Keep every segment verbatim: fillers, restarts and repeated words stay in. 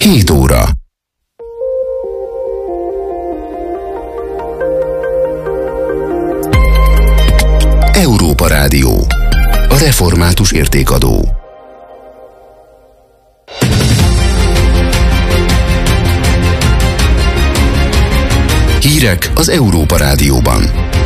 hét óra. Európa Rádió. A református értékadó. Hírek az Európa Rádióban.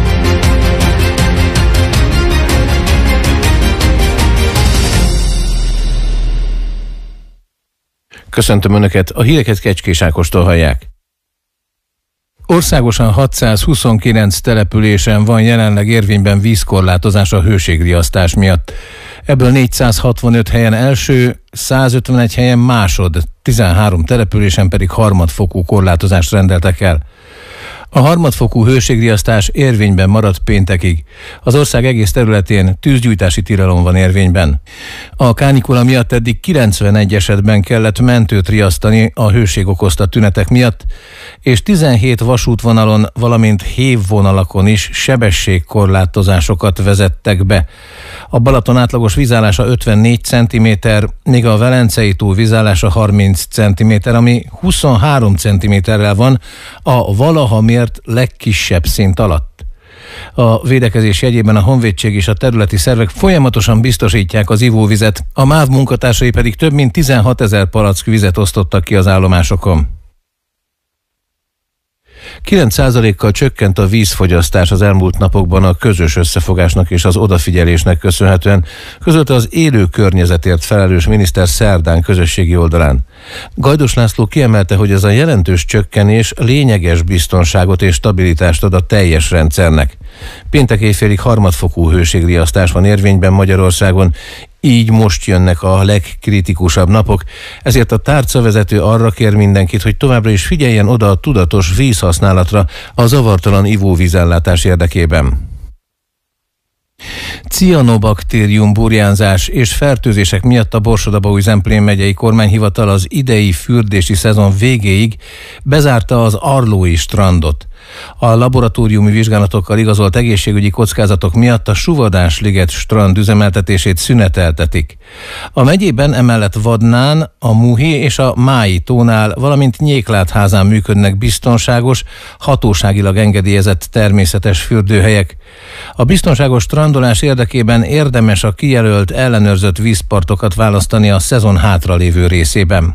Köszöntöm Önöket, a híreket Kecskés Ákostól hallják. Országosan hatszázhuszonkilenc településen van jelenleg érvényben vízkorlátozás a hőségriasztás miatt. Ebből négyszázhatvanöt helyen első, százötvenegy helyen másod, tizenhárom településen pedig harmadfokú korlátozást rendeltek el. A harmadfokú hőségriasztás érvényben maradt péntekig. Az ország egész területén tűzgyújtási tilalom van érvényben. A kánikula miatt eddig kilencvenegy esetben kellett mentőt riasztani a hőség okozta tünetek miatt, és tizenhét vasútvonalon, valamint hévvonalakon is sebességkorlátozásokat vezettek be. A Balaton átlagos vízállása ötvennégy centiméter, míg a Velencei tó vízállása harminc centiméter, ami huszonhárom centiméterrel van a valaha mért legkisebb szint alatt. A védekezés jegyében a honvédség és a területi szervek folyamatosan biztosítják az ivóvizet, a MÁV munkatársai pedig több mint tizenhatezer palack vizet osztottak ki az állomásokon. kilenc százalékkal csökkent a vízfogyasztás az elmúlt napokban a közös összefogásnak és az odafigyelésnek köszönhetően, közölte az élő környezetért felelős miniszter szerdán közösségi oldalán. Gajdos László kiemelte, hogy ez a jelentős csökkenés lényeges biztonságot és stabilitást ad a teljes rendszernek. Péntek éjfélig harmadfokú hőségriasztás van érvényben Magyarországon, így most jönnek a legkritikusabb napok, ezért a tárcavezető arra kér mindenkit, hogy továbbra is figyeljen oda a tudatos vízhasználatra a zavartalan ivóvízellátás érdekében. Cianobaktérium burjánzás és fertőzések miatt a Borsod-Abaúj-Zemplén megyei kormányhivatal az idei fürdési szezon végéig bezárta az Arlói strandot. A laboratóriumi vizsgálatokkal igazolt egészségügyi kockázatok miatt a Suvadás-liget strand üzemeltetését szüneteltetik. A megyében emellett Vadnán, a Muhi és a Mái tónál, valamint Nyéklátházán működnek biztonságos, hatóságilag engedélyezett természetes fürdőhelyek. A biztonságos strandolás érdekében érdemes a kijelölt, ellenőrzött vízpartokat választani a szezon hátralévő részében.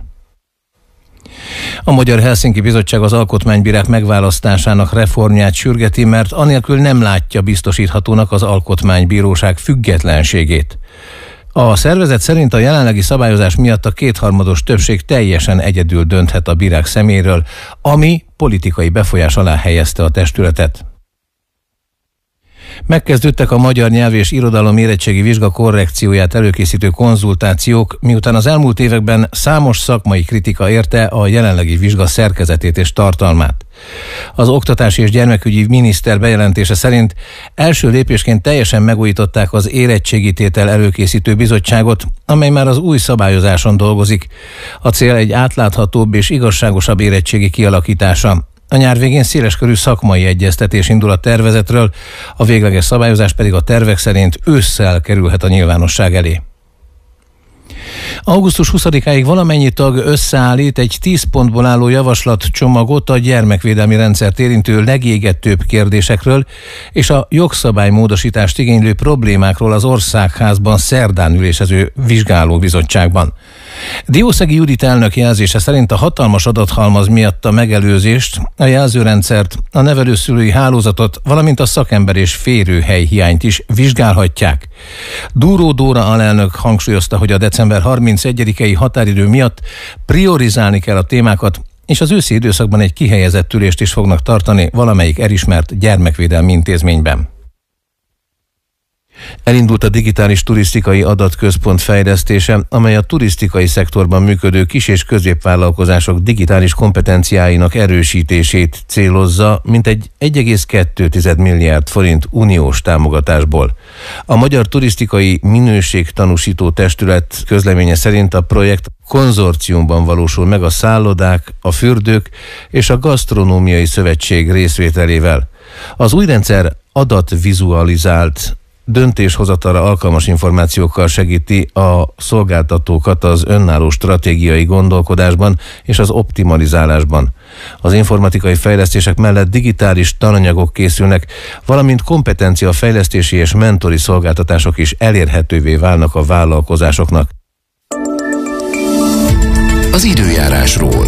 A Magyar Helsinki Bizottság az alkotmánybírák megválasztásának reformját sürgeti, mert anélkül nem látja biztosíthatónak az alkotmánybíróság függetlenségét. A szervezet szerint a jelenlegi szabályozás miatt a kétharmados többség teljesen egyedül dönthet a bírák személyéről, ami politikai befolyás alá helyezte a testületet. Megkezdődtek a magyar nyelv és irodalom érettségi vizsga korrekcióját előkészítő konzultációk, miután az elmúlt években számos szakmai kritika érte a jelenlegi vizsga szerkezetét és tartalmát. Az oktatási és gyermekügyi miniszter bejelentése szerint első lépésként teljesen megújították az érettségítétel előkészítő bizottságot, amely már az új szabályozáson dolgozik. A cél egy átláthatóbb és igazságosabb érettségi kialakítása. A nyár végén széleskörű szakmai egyeztetés indul a tervezetről, a végleges szabályozás pedig a tervek szerint ősszel kerülhet a nyilvánosság elé. augusztus huszadikáig valamennyi tag összeállít egy tíz pontból álló javaslatcsomagot a gyermekvédelmi rendszert érintő legégetőbb kérdésekről és a jogszabálymódosítást igénylő problémákról az Országházban szerdán ülésező vizsgálóbizottságban. Diószegi Judit elnök jelzése szerint a hatalmas adathalmaz miatt a megelőzést, a jelzőrendszert, a nevelőszülői hálózatot, valamint a szakember és férőhely hiányt is vizsgálhatják. Dúró Dóra alelnök hangsúlyozta, hogy a december harmincegyedikei határidő miatt priorizálni kell a témákat, és az őszi időszakban egy kihelyezett ülést is fognak tartani valamelyik elismert gyermekvédelmi intézményben. Elindult a digitális turisztikai adatközpont fejlesztése, amely a turisztikai szektorban működő kis- és középvállalkozások digitális kompetenciáinak erősítését célozza, mintegy egy egész kettő milliárd forint uniós támogatásból. A Magyar Turisztikai Minőségtanúsító Testület közleménye szerint a projekt konzorciumban valósul meg a szállodák, a fürdők és a Gasztronómiai Szövetség részvételével. Az új rendszer adatvizualizált döntéshozatalra alkalmas információkkal segíti a szolgáltatókat az önálló stratégiai gondolkodásban és az optimalizálásban. Az informatikai fejlesztések mellett digitális tananyagok készülnek, valamint kompetenciafejlesztési és mentori szolgáltatások is elérhetővé válnak a vállalkozásoknak. Az időjárásról.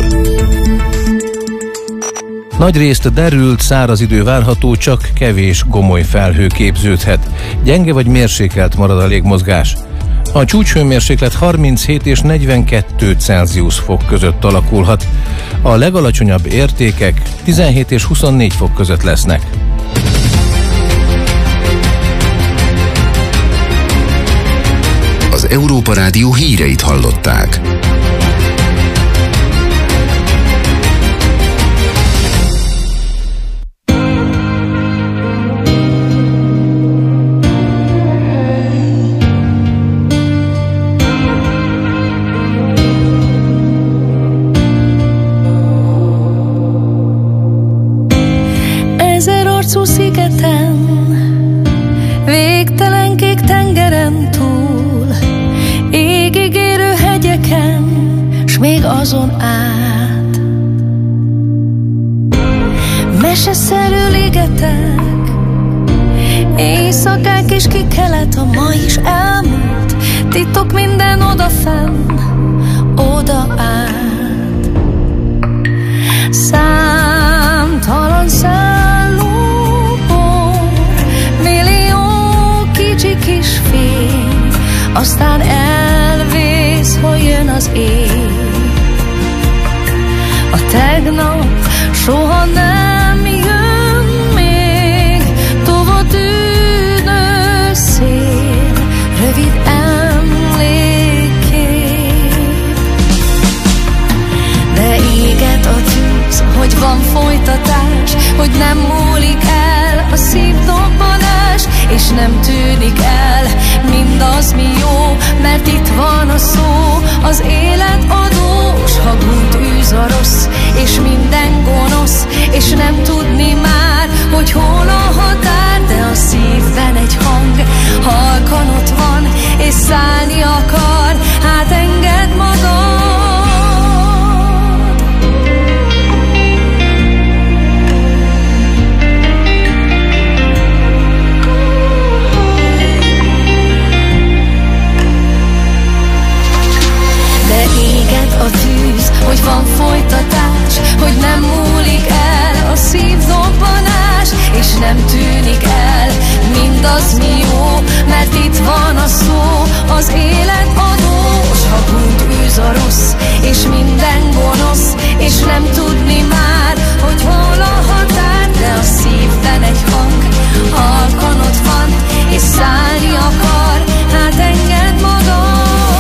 Nagyrészt derült, száraz idő várható, csak kevés gomoly felhő képződhet. Gyenge vagy mérsékelt marad a légmozgás. A csúcshőmérséklet harminchét és negyvenkettő Celsius fok között alakulhat. A legalacsonyabb értékek tizenhét és huszonnégy fok között lesznek. Az Európa Rádió híreit hallották. Arcú szigeten, végtelen kék tengeren túl, égig érő hegyeken, s még azon át. Meseszerű ligetek, éjszakák és kikelet, a ma is elmúlt, titok minden odafenn, oda át. Számtalan szálló kis fény, aztán elvész, ha jön az éj. A tegnap soha nem jön még, tova tűnő szél, rövid emlékkép. De éget a tűz, hogy van folytatás, hogy nem múlik el a szívdobbanás, és nem tűnik el mindaz, mi jó, mert itt van a szó, az élet adós, ha gúnyt űz a rossz, és minden gonosz, és nem tudni már, hogy hol a határ, de a szívben egy hang, halkan ott van, és szállni akar, hát engedd magad. A tűz, hogy van folytatás, hogy nem múlik el a szívdobbanás, és nem tűnik el mindaz, mi jó, mert itt van a szó, az élet adós, ha gúnyt űz a rossz, és minden gonosz, és nem tudni már, hogy hol a határ, de a szívben egy hang, halkan ott van, és szállni akar, hát engedd magad.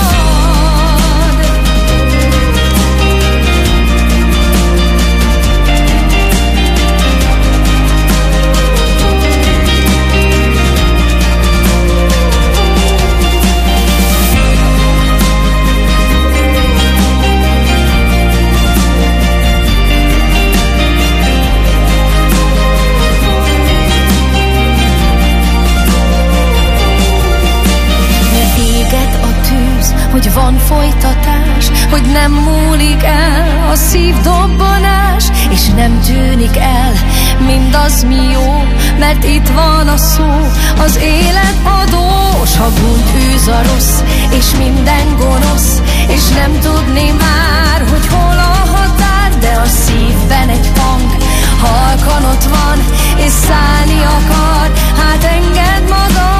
Hogy van folytatás, hogy nem múlik el a szívdobbanás, és nem tűnik el mindaz, mi jó, mert itt van a szó, az élet adós, ha gúnyt űz a rossz, és minden gonosz, és nem tudni már, hogy hol a határ, de a szívben egy hang, halkan ott van, és szállni akar, hát engedd magad.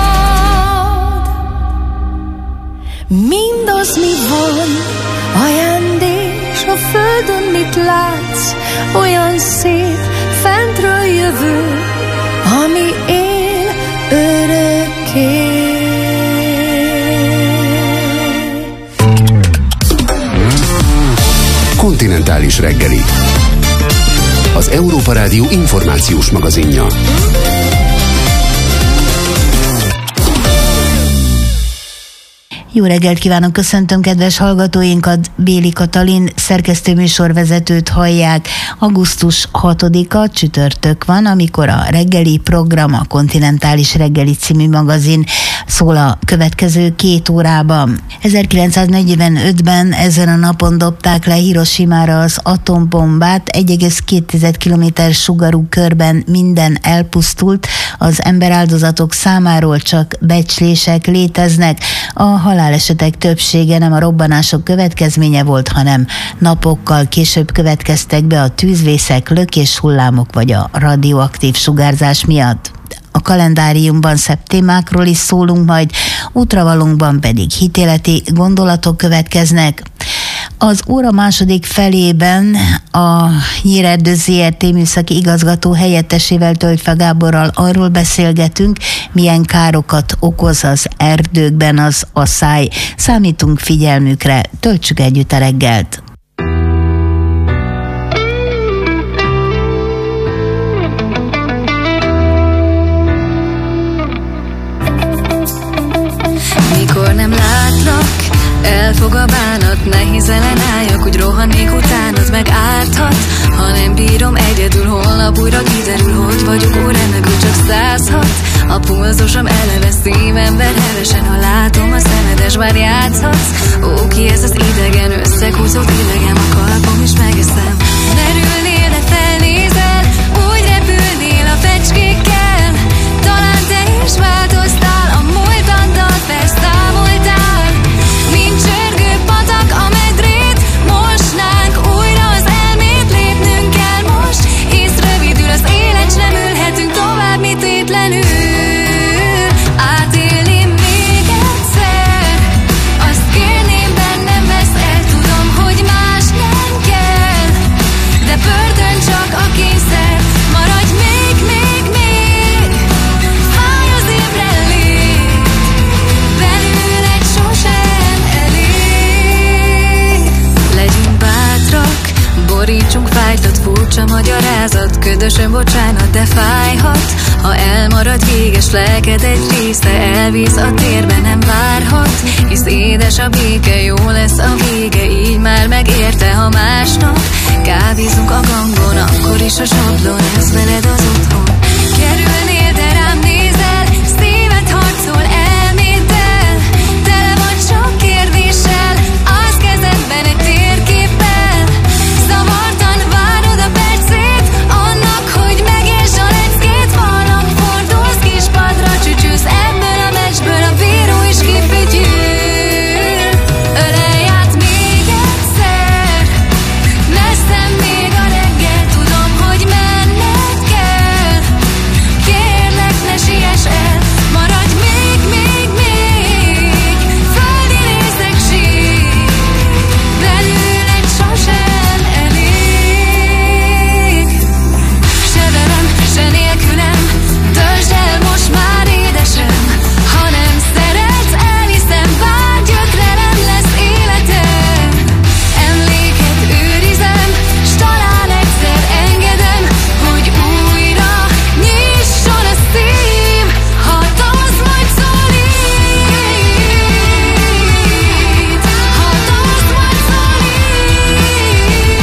Mindaz, mi van, ajándék, s a földön mit látsz, olyan szép, fentről jövő, ami él örökké. Kontinentális reggeli. Az Európa Rádió információs magazinja. Jó reggelt kívánok, köszöntöm kedves hallgatóinkat, Béli Katalin szerkesztőműsorvezetőt hallják. augusztus hatodika csütörtök van, amikor a reggeli program, a Kontinentális Reggeli című magazin szól a következő két órában. ezerkilencszáznegyvenötben ezen a napon dobták le Hiroshimára az atombombát, egy egész két kilométer sugarú körben minden elpusztult, az emberáldozatok számáról csak becslések léteznek. A halálesetek többsége nem a robbanások következménye volt, hanem napokkal később következtek be a tűzvészek, lökéshullámok vagy a radioaktív sugárzás miatt. A kalendáriumban szebb témákról is szólunk majd, útravalónkban pedig hitéleti gondolatok következnek. Az óra második felében a Nyírerdő zé er té műszaki igazgató helyettesével, Tölgyfa Gáborral arról beszélgetünk, milyen károkat okoz az erdőkben az aszály. Számítunk figyelmükre, töltsük együtt a reggelt! Mikor nem látlak, elfog a bánat, nehéz ellenálljak, úgy rohannék utánad, meg árthat. Ha nem bírom egyedül, holnap újra kiderül, hogy vagyok óremegül, csak százhat. A pulzusom eleve, szívemben hevesen, ha látom a szemedes, bár játszhatsz. Ó, ki ez az idegen, összekúszott idegen, a kalpom is megeszem. Merülnél, de felnézel, úgy repülnél a fecskékkel. Talán te is változtál, a múltaddal felszámoltál. Mint csörgő patak a medrét, mosnánk újra az elmét, lépnünk kell most, hisz rövidül az élet, s nem ülhetünk tovább, mi tétlenül. Átélni még egyszer, azt kérném, bennem vesz el, tudom, hogy más nem kell, de börtön csak a kényszer, maradj még, még, még, fáj az ébrenlét, belül egy sosem elég. Legyünk bátrak, borítsunk fájtlat, furcsa magyarázat, ködösön bocsánat, de fájhat. Ha elmarad véges lelked egy része, elvíz a térbe, nem várhat. Hisz édes a béke, jó lesz a vége, így már megérte, ha másnap kávézunk a gangon, akkor is a sablon, ez veled az otthon. Kerülnél, de rám nézel, szíved harcol elméddel, tele vagy sok kérdéssel, az kezedben egy térképpel. Zavartan várod a percét, annak, hogy megérts a leckét. Valami fordulsz kispadra, csücsülsz ebből a meccsből, a bíró is kifütyül. Ölelj át még egyszer, messzem még a reggel, tudom, hogy menned kell. Kérlek, ne siess el, maradj még, még, még, földi részegség, belül egy sosem elég. Se velem, se nélkülem, döntsd el most már édesem, ha nem szeretsz, elhiszem, bár gyötrelem lesz életem. Emléket őrizem, s talán egyszer engedem, hogy újra nyisson a szív, ha tavasz majd szólít, ha tavasz majd szólít.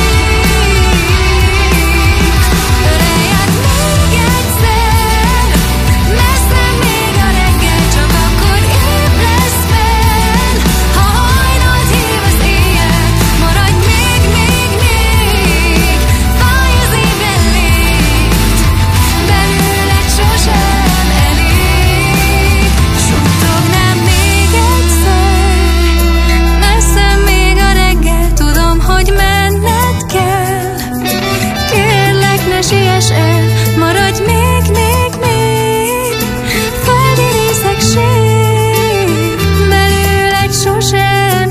Ölelj át még egyszer, messze még a reggel, csak akkor ébredsz fel, ha hajnalt hív az éjjel. Maradj még, még, még, fáj az ébrenlét, belül egy sosem elég. Suttognám még egyszer, messze még a reggel, tudom, hogy menned kell. Kérlek, ne siess el, maradj még, még, még, földi részegség, belül egy sosem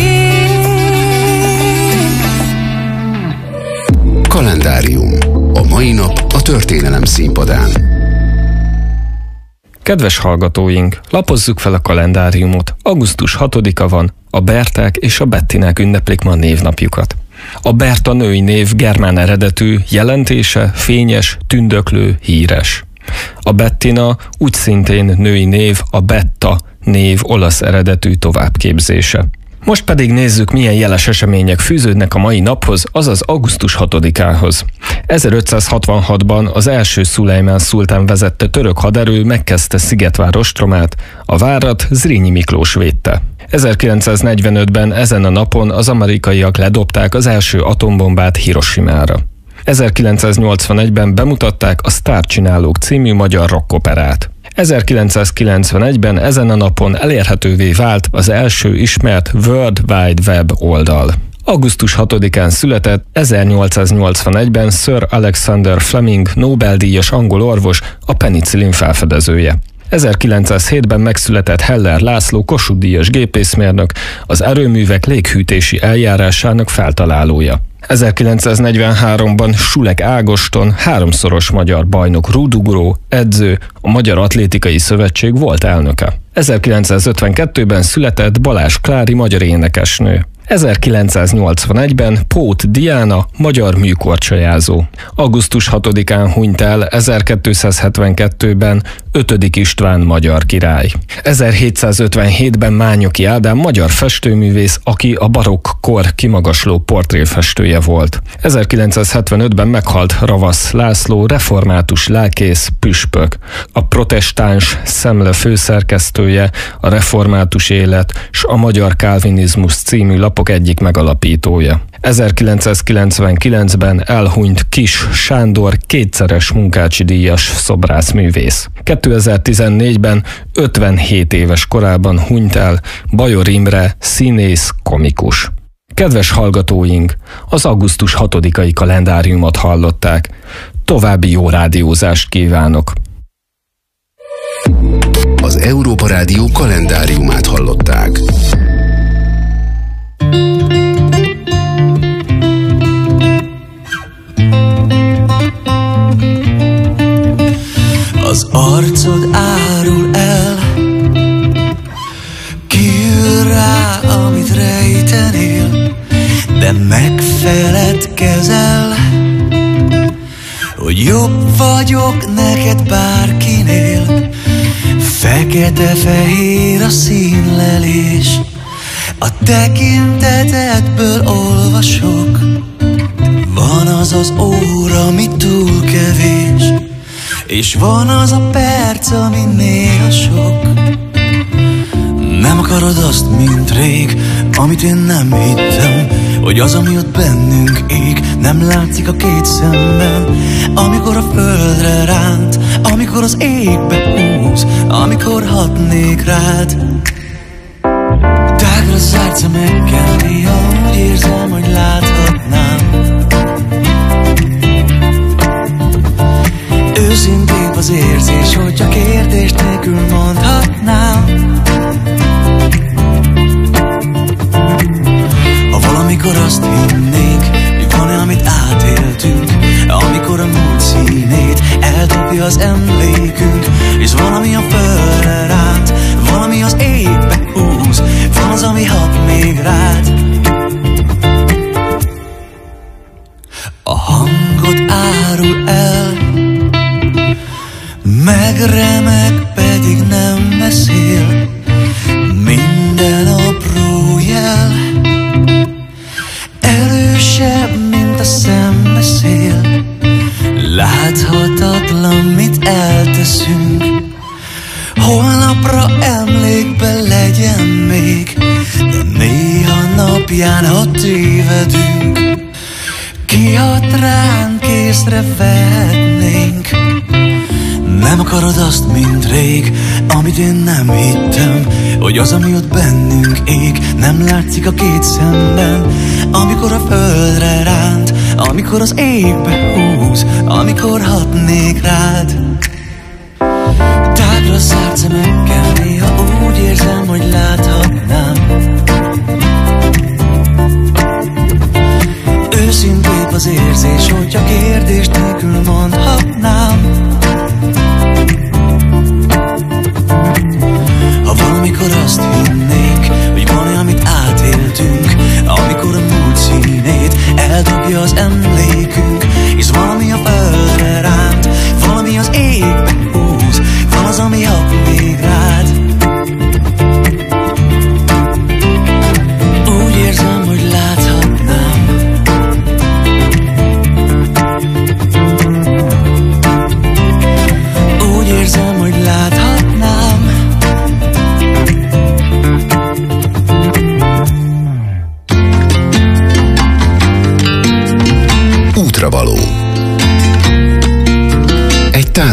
elég. Kalendárium. A mai nap a történelem színpadán. Kedves hallgatóink, lapozzuk fel a kalendáriumot. augusztus hatodika van, a Berták és a Bettinák ünneplik ma a névnapjukat. A Berta női név germán eredetű, jelentése fényes, tündöklő, híres. A Bettina úgy szintén női név, a Betta név olasz eredetű továbbképzése. Most pedig nézzük, milyen jeles események fűződnek a mai naphoz, azaz augusztus hatodikához. ezerötszázhatvanhatban az első Szulejmán szultán vezette török haderő megkezdte Szigetvár ostromát, a várat Zrínyi Miklós védte. ezerkilencszáznegyvenötben ezen a napon az amerikaiak ledobták az első atombombát Hirosimára. ezerkilencszáznyolcvanegyben bemutatták a Sztárcsinálók című magyar rockoperát. ezerkilencszázkilencvenegyben ezen a napon elérhetővé vált az első ismert World Wide Web oldal. augusztus hatodikán született ezernyolcszáznyolcvanegyben Sir Alexander Fleming Nobel-díjas angol orvos, a penicillin felfedezője. ezerkilencszázhétben megszületett Heller László Kossuth-díjas gépészmérnök, az erőművek léghűtési eljárásának feltalálója. ezerkilencszáznegyvenháromban Sulek Ágoston, háromszoros magyar bajnok rúdugró, edző, a Magyar Atlétikai Szövetség volt elnöke. ezerkilencszázötvenkettőben született Balázs Klári magyar énekesnő. ezerkilencszáznyolcvanegyben Póth Diana, magyar műkorcsolyázó. augusztus hatodikán hunyt el ezerkétszázhetvenkettőben Ötödik István magyar király. ezerhétszázötvenhétben Mányoki Ádám magyar festőművész, aki a barokk kor kimagasló portréfestője volt. ezerkilencszázhetvenötben meghalt Ravasz László, református lelkész, püspök, a Protestáns Szemle főszerkesztője, a Református Élet s a Magyar Kálvinizmus című lapok egyik megalapítója. ezerkilencszázkilencvenkilencben elhunyt Kiss Sándor, kétszeres Munkácsi díjas szobrászművész. kétezer-tizennégyben ötvenhét éves korában hunyt el Bajor Imre, színész, komikus. Kedves hallgatóink, az augusztus hatodikai kalendáriumot hallották. További jó rádiózást kívánok! Az Európa Rádió kalendáriumát hallották. Az arcod árul el, kiül rá, amit rejtenél, de megfeledkezel, hogy jobb vagyok neked bárkinél. Fekete-fehér a színlelés, a tekintetedből olvasok. Van az az óra, ami túl kevés, és van az a perc, ami néha sok. Nem akarod azt, mint rég, amit én nem hittem, hogy az, ami ott bennünk ég, nem látszik a két szemben. Amikor a földre ránt, amikor az égbe húz, amikor hatnék rád. Tágra zárt szemekkel néha úgy érzem, hogy láthatnám. Őszintébb az érzés, hogy a kérdést nélkül mondhatnám. Ha valamikor azt hinnénk, hogy van-e, amit átéltünk, amikor a múlt színét eldobja az emlékünk, és valami a földre ránt, valami az égbe húz, van az, ami hat még rád. A hangod árul el, megremeg, pedig nem beszél. Minden apró jel erősebb, mint a szembeszél. Láthatatlan, mit elteszünk, holnapra emlékbe legyen még, de néha napján, ha tévedünk, kihat ránk, észrevehetnénk. Nem akarod azt, mint rég, amit én nem hittem, hogy az, ami ott bennünk ég, nem látszik a két szemben. Amikor a földre ránt, amikor az égbe húz, amikor hatnék rád. Tágra zárt szemekkel néha úgy érzem, hogy láthatnám. Őszintébb az érzés, hogy a kérdést nélkül mondhatnám. Ha valamikor azt hinnék, hogy van-e, amit átéltünk, amikor a múlt színét eldobja az emlékünk, és valami a földre ránt, valami az égbe húz, van az, ami hat még rád.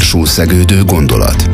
társul szegődő gondolat.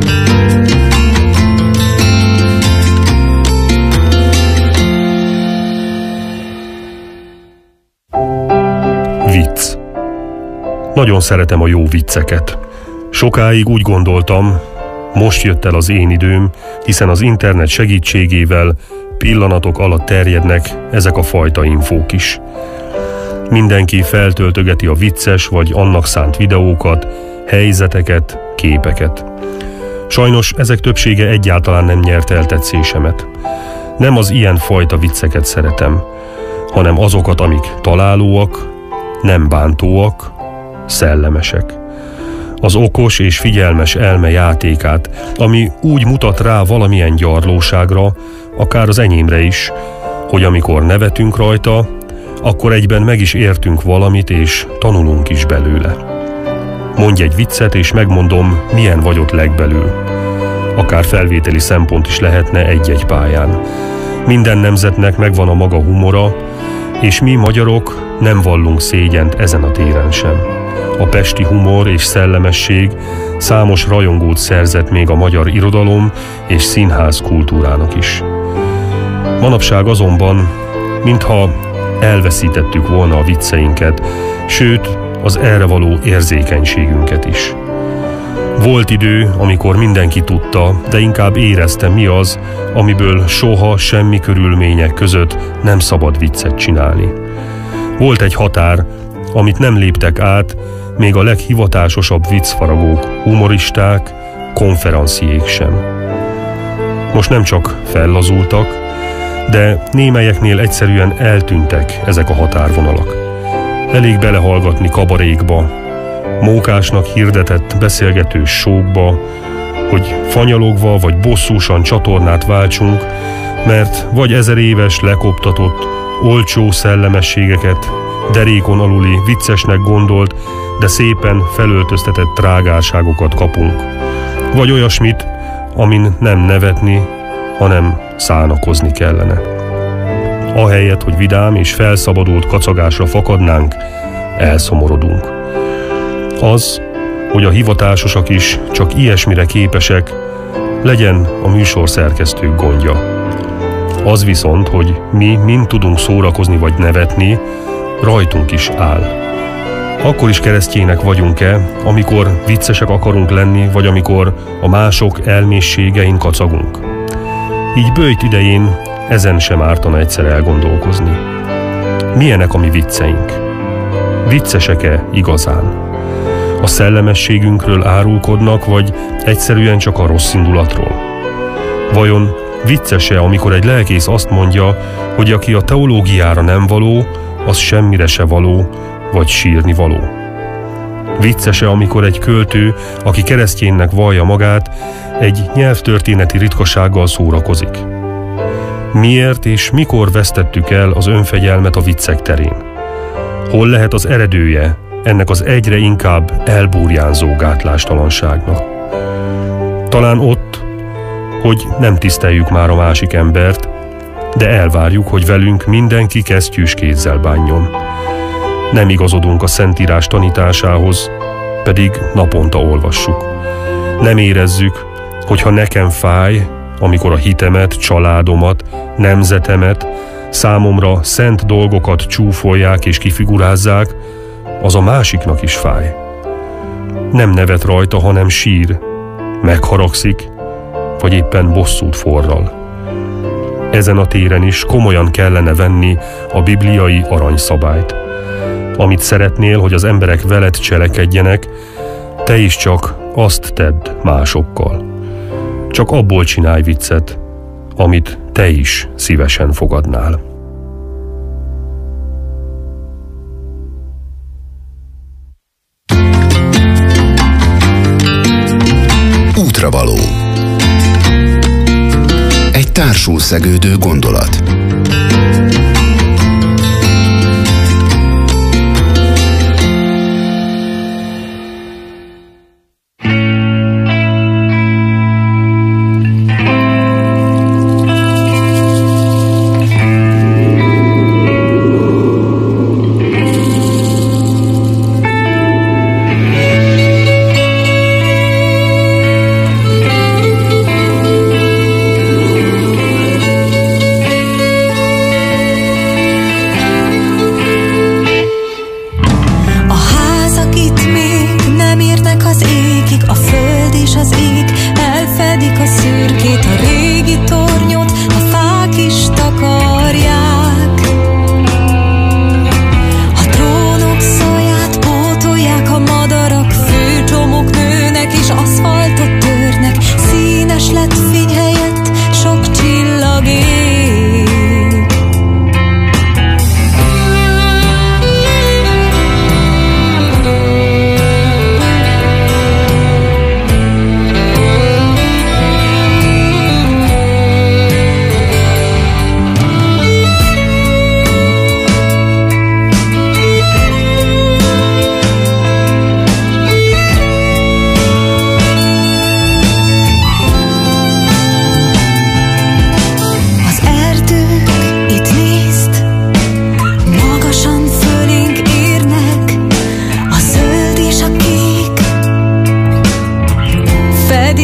Vicc. Nagyon szeretem a jó vicceket. Sokáig úgy gondoltam, most jött el az én időm, hiszen az internet segítségével pillanatok alatt terjednek ezek a fajta infók is. Mindenki feltöltögeti a vicces vagy annak szánt videókat, helyzeteket, képeket. Sajnos ezek többsége egyáltalán nem nyert el tetszésemet. Nem az ilyen fajta vicceket szeretem, hanem azokat, amik találóak, nem bántóak, szellemesek. Az okos és figyelmes elme játékát, ami úgy mutat rá valamilyen gyarlóságra, akár az enyémre is, hogy amikor nevetünk rajta, akkor egyben meg is értünk valamit, és tanulunk is belőle. Mondj egy viccet, és megmondom, milyen vagy ott legbelül. Akár felvételi szempont is lehetne egy-egy pályán. Minden nemzetnek megvan a maga humora, és mi magyarok nem vallunk szégyent ezen a téren sem. A pesti humor és szellemesség számos rajongót szerzett még a magyar irodalom és színház kultúrának is. Manapság azonban, mintha elveszítettük volna a vicceinket, sőt, az erre való érzékenységünket is. Volt idő, amikor mindenki tudta, de inkább érezte, mi az, amiből soha semmi körülmények között nem szabad viccet csinálni. Volt egy határ, amit nem léptek át még a leghivatásosabb viccfaragók, humoristák, konferenciék sem. Most nem csak fellazultak, de némelyeknél egyszerűen eltűntek ezek a határvonalak. Elég belehallgatni kabarékba, mókásnak hirdetett beszélgetős sókba, hogy fanyalogva vagy bosszúsan csatornát váltsunk, mert vagy ezer éves lekoptatott, olcsó szellemességeket, derékon aluli viccesnek gondolt, de szépen felöltöztetett trágárságokat kapunk. Vagy olyasmit, amin nem nevetni, hanem szánakozni kellene. Ahelyett, hogy vidám és felszabadult kacagásra fakadnánk, elszomorodunk. Az, hogy a hivatásosak is csak ilyesmire képesek, legyen a műsorszerkesztők gondja. Az viszont, hogy mi mind tudunk szórakozni vagy nevetni, rajtunk is áll. Akkor is keresztjének vagyunk-e, amikor viccesek akarunk lenni, vagy amikor a mások elmészségein kacagunk? Így böjt idején ezen sem ártana egyszer elgondolkozni. Milyenek a mi vicceink? Viccesek-e igazán? A szellemességünkről árulkodnak, vagy egyszerűen csak a rossz indulatról? Vajon vicces-e, amikor egy lelkész azt mondja, hogy aki a teológiára nem való, az semmire se való, vagy sírni való? Vicces-e, amikor egy költő, aki kereszténynek vallja magát, egy nyelvtörténeti ritkasággal szórakozik? Miért és mikor vesztettük el az önfegyelmet a viccek terén? Hol lehet az eredője ennek az egyre inkább elburjánzó gátlástalanságnak? Talán ott, hogy nem tiszteljük már a másik embert, de elvárjuk, hogy velünk mindenki kesztyűs kézzel bánjon. Nem igazodunk a Szentírás tanításához, pedig naponta olvassuk. Nem érezzük, hogyha nekem fáj, amikor a hitemet, családomat, nemzetemet, számomra szent dolgokat csúfolják és kifigurázzák, az a másiknak is fáj. Nem nevet rajta, hanem sír, megharagszik, vagy éppen bosszút forral. Ezen a téren is komolyan kellene venni a bibliai aranyszabályt. Amit szeretnél, hogy az emberek veled cselekedjenek, te is csak azt tedd másokkal. Csak abból csinálj viccet, amit te is szívesen fogadnál. Útravaló. Egy társul szegődő gondolat.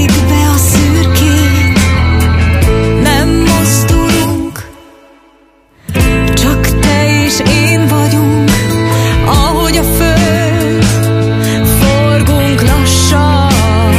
fedik be a szürkét, nem mozdulunk, csak te és én vagyunk, ahogy a föld, forgunk lassan.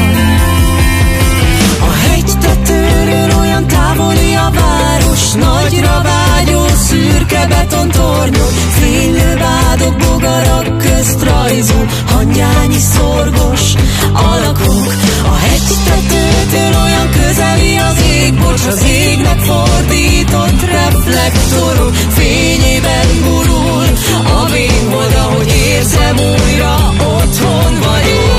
A hegytetőről olyan távoli a város, nagyra vágyó szürke betontornyok, fénylő vádok, bogarak közt rajzó, hangyányi szorgos alakok. A hegytetőtől olyan közeli az égbocs, az égnek fordított reflektorok fényében gurul a vényhold, ahogy érzem újra otthon vagyok.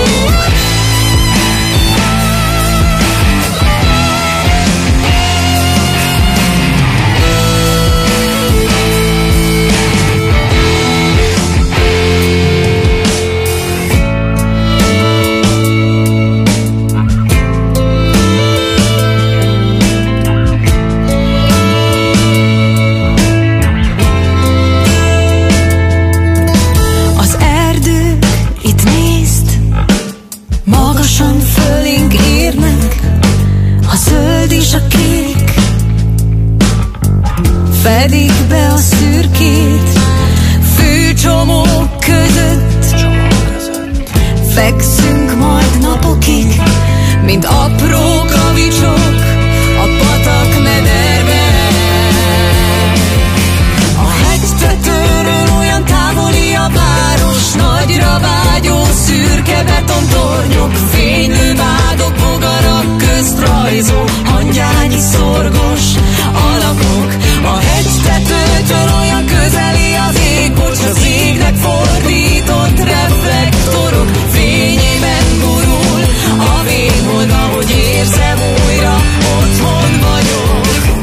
Fedik be a szürkét, fűcsomók között, fekszünk majd napokig, mint apró kavicsok a patak mederben. A hegytetőről olyan távoli a város, nagyra vágyó szürke betontornyok, fénylő vádok, bogarak közt rajzó, hangyányi szorgos alakok. A hegytetőtől olyan közeli az égbocs, az égnek fordított reflektorok fényében gurul a vényhold, ahogy érzem újra otthon vagyok.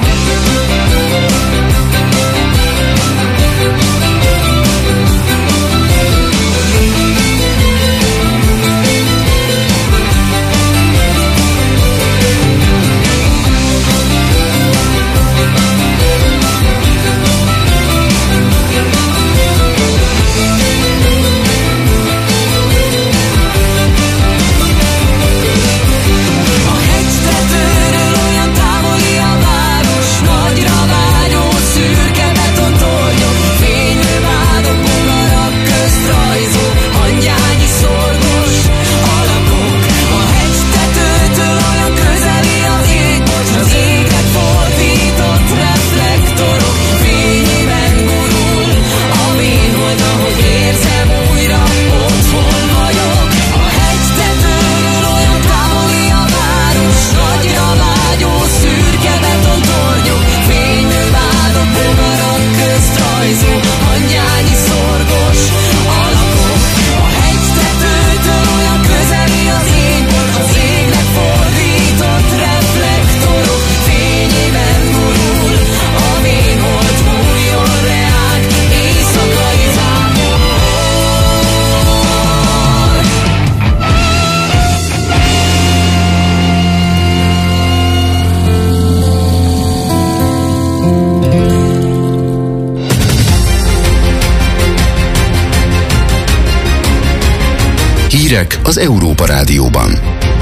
Hírek az Európa Rádióban.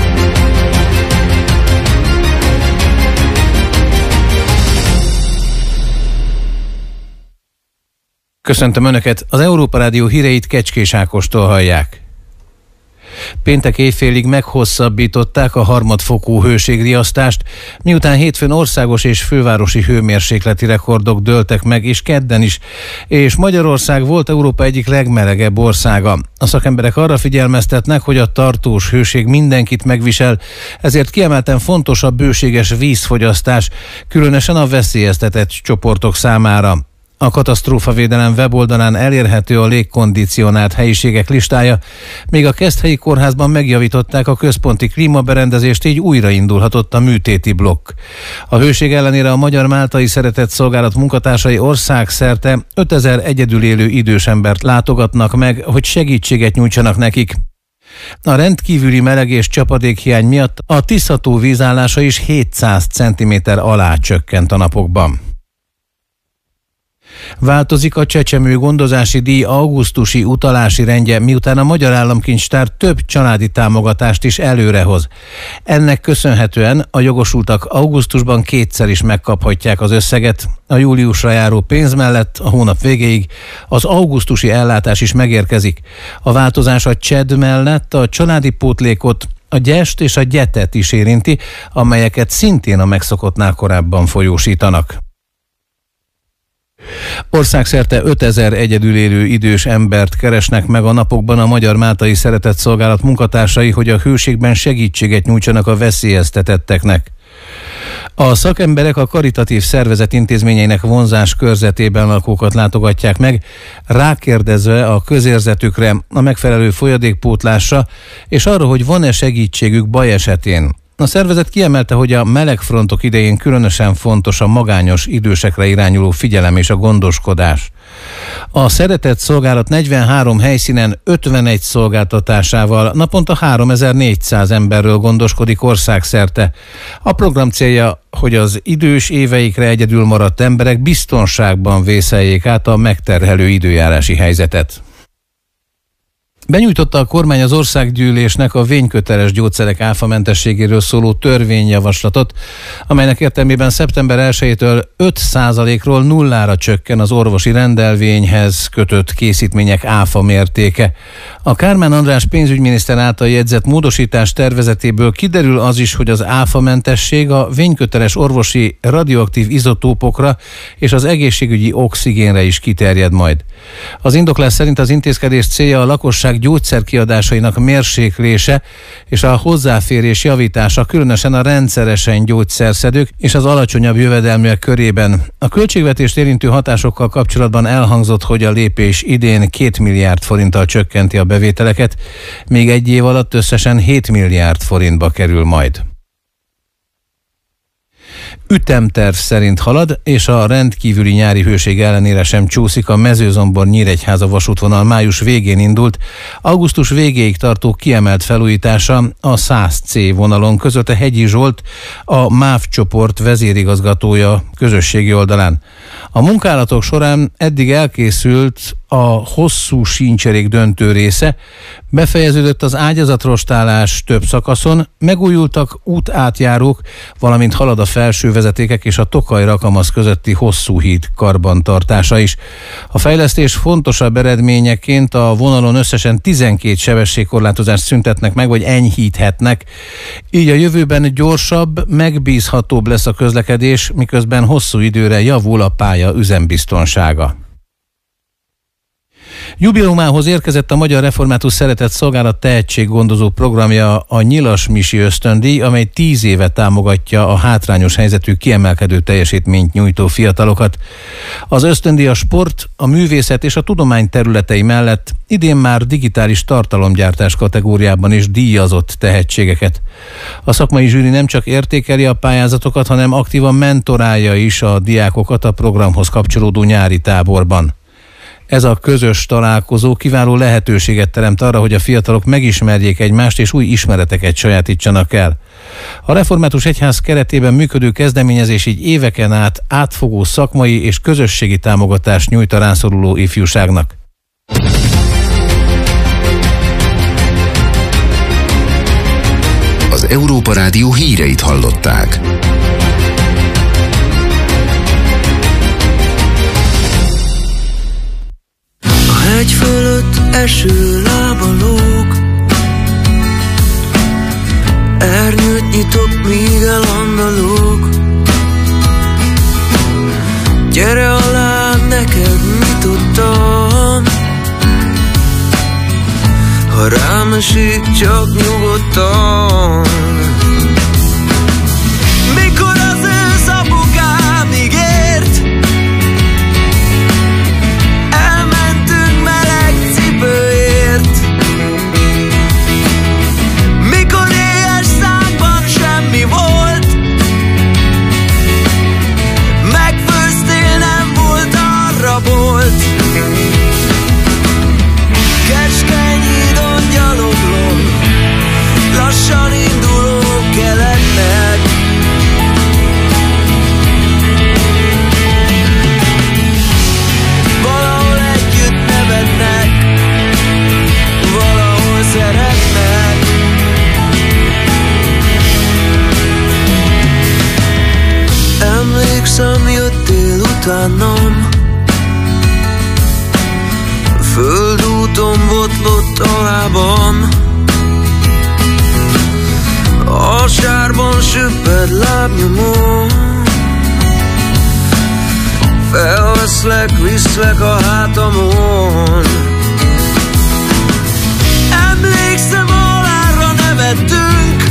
Köszöntöm Önöket, az Európa Rádió híreit Kecskés Ákostól hallják. Péntek éjfélig meghosszabbították a harmadfokú hőségriasztást, miután hétfőn országos és fővárosi hőmérsékleti rekordok dőltek meg, és kedden is, és Magyarország volt Európa egyik legmelegebb országa. A szakemberek arra figyelmeztetnek, hogy a tartós hőség mindenkit megvisel, ezért kiemelten fontos a bőséges vízfogyasztás, különösen a veszélyeztetett csoportok számára. A katasztrófavédelem weboldalán elérhető a légkondicionált helyiségek listája, még a Keszthelyi Kórházban megjavították a központi klímaberendezést, így újraindulhatott a műtéti blokk. A hőség ellenére a Magyar Máltai Szeretett Szolgálat munkatársai országszerte ötezer egyedül élő idős embert látogatnak meg, hogy segítséget nyújtsanak nekik. A rendkívüli meleg és csapadékhiány miatt a Tisza-tó vízállása is hétszáz centiméter alá csökkent a napokban. Változik a csecsemő gondozási díj augusztusi utalási rendje, miután a Magyar Államkincstár több családi támogatást is előrehoz. Ennek köszönhetően a jogosultak augusztusban kétszer is megkaphatják az összeget. A júliusra járó pénz mellett a hónap végéig az augusztusi ellátás is megérkezik. A változás a cséd mellett a családi pótlékot, a gyest és a gyetet is érinti, amelyeket szintén a megszokottnál korábban folyósítanak. Országszerte ötezer egyedül élő idős embert keresnek meg a napokban a Magyar Máltai Szeretetszolgálat munkatársai, hogy a hőségben segítséget nyújtsanak a veszélyeztetetteknek. A szakemberek a karitatív szervezet intézményeinek vonzás körzetében lakókat látogatják meg, rákérdezve a közérzetükre, a megfelelő folyadékpótlásra, és arra, hogy van-e segítségük baj esetén. A szervezet kiemelte, hogy a melegfrontok idején különösen fontos a magányos idősekre irányuló figyelem és a gondoskodás. A Szeretetszolgálat negyvenhárom helyszínen ötvenegy szolgáltatásával naponta háromezer-négyszáz emberről gondoskodik országszerte. A program célja, hogy az idős éveikre egyedül maradt emberek biztonságban vészeljék át a megterhelő időjárási helyzetet. Benyújtotta a kormány az országgyűlésnek a vényköteles gyógyszerek áfamentességéről szóló törvényjavaslatot, amelynek értelmében szeptember elsejétől öt százalékról nullára csökken az orvosi rendelvényhez kötött készítmények áfa mértéke. A Kármán András pénzügyminiszter által jegyzett módosítás tervezetéből kiderül az is, hogy az áfamentesség a vényköteles orvosi radioaktív izotópokra és az egészségügyi oxigénre is kiterjed majd. Az indoklás szerint az intézkedés célja a lakosság gyógyszerkiadásainak mérséklése és a hozzáférés javítása, különösen a rendszeresen gyógyszerszedők és az alacsonyabb jövedelműek körében. A költségvetést érintő hatásokkal kapcsolatban elhangzott, hogy a lépés idén két milliárd forinttal csökkenti a bevételeket, még egy év alatt összesen hét milliárd forintba kerül majd. Ütemterv szerint halad, és a rendkívüli nyári hőség ellenére sem csúszik a Mezőzombor-Nyíregyháza vasútvonal május végén indult, augusztus végéig tartó kiemelt felújítása a száz cé vonalon között a Hegyi Zsolt, a MÁV csoport vezérigazgatója közösségi oldalán. A munkálatok során eddig elkészült a hosszú síncserék döntő része, befejeződött az ágyazatrostálás több szakaszon, megújultak útátjárók, valamint halad a felső vezetékek és a Tokaj-Rakamasz közötti hosszú híd karbantartása is. A fejlesztés fontosabb eredményeként a vonalon összesen tizenkét sebességkorlátozást szüntetnek meg, vagy enyhíthetnek. Így a jövőben gyorsabb, megbízhatóbb lesz a közlekedés, miközben hosszú időre javul a pálya üzembiztonsága. Jubileumához érkezett a Magyar Református Szeretetszolgálat tehetséggondozó programja, a Nyilas Misi ösztöndíj, amely tíz éve támogatja a hátrányos helyzetű kiemelkedő teljesítményt nyújtó fiatalokat. Az ösztöndíj a sport, a művészet és a tudomány területei mellett idén már digitális tartalomgyártás kategóriában is díjazott tehetségeket. A szakmai zsűri nem csak értékeli a pályázatokat, hanem aktívan mentorálja is a diákokat a programhoz kapcsolódó nyári táborban. Ez a közös találkozó kiváló lehetőséget teremt arra, hogy a fiatalok megismerjék egymást és új ismereteket sajátítsanak el. A Református Egyház keretében működő kezdeményezés így éveken át átfogó szakmai és közösségi támogatást nyújt a rászoruló ifjúságnak. Az Európa Rádió híreit hallották. Hegy fölött eső lábalók, ernyőt nyitok, míg elandalok. Gyere alá, neked mit tudtam, ha rám esik, csak nyugodtan. Mikor az ősz apukám ígért, mikor éhes számban semmi volt, megfőztél, nem volt, arra volt. Keskeny hídon gyaloglom, lassan indulok utánam. Földúton botlott a lábam, a sárban söpped lábnyomom. Felveszlek, viszlek a hátamon. Emlékszem, halálra nevettünk,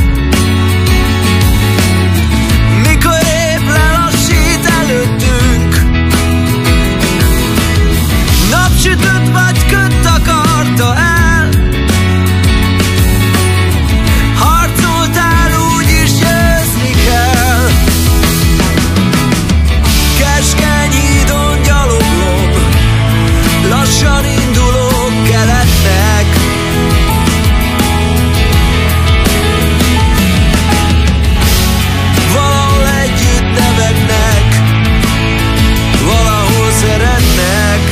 mikor épp lelassít előttünk. Napsütött vagy köt takarta el, harcoltál, úgyis győzni kell. Keskeny hídon gyaloglom, lassan indulok keletnek. Valahol együtt nevetnek, valahol szeretnek.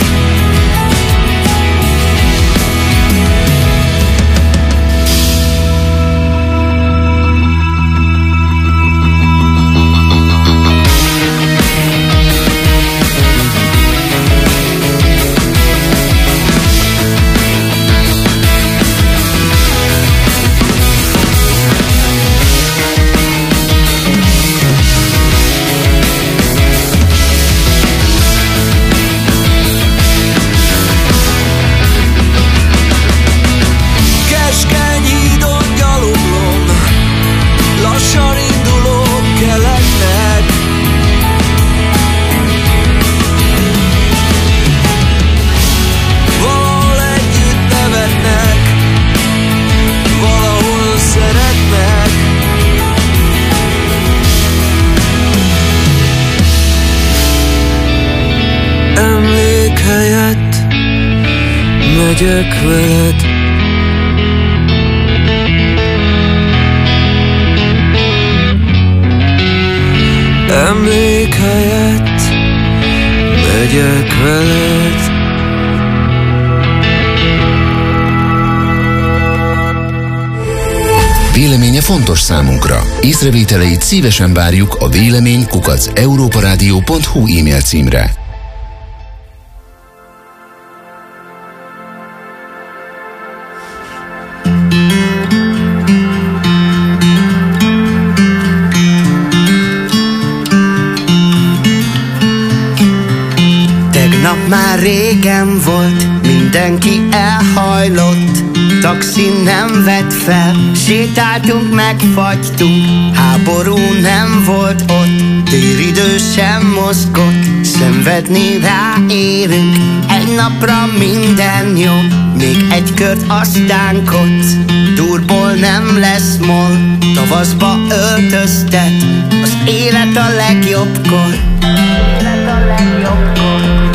Megyek veled, emlék helyett, megyek veled. Véleménye fontos számunkra. Észrevételeit szívesen várjuk a vélemény kukac európaradio pont hu e-mail címre. Már régen volt, mindenki elhajlott, taxi nem vett fel, sétáltunk, megfagytunk, háború nem volt ott, téridő sem mozgott, szenvedni ráérünk, egy napra minden jó, még egy kört aztán kocz, durból nem lesz mol, tavaszba öltöztet, az élet a legjobbkor, élet a legjobbkor.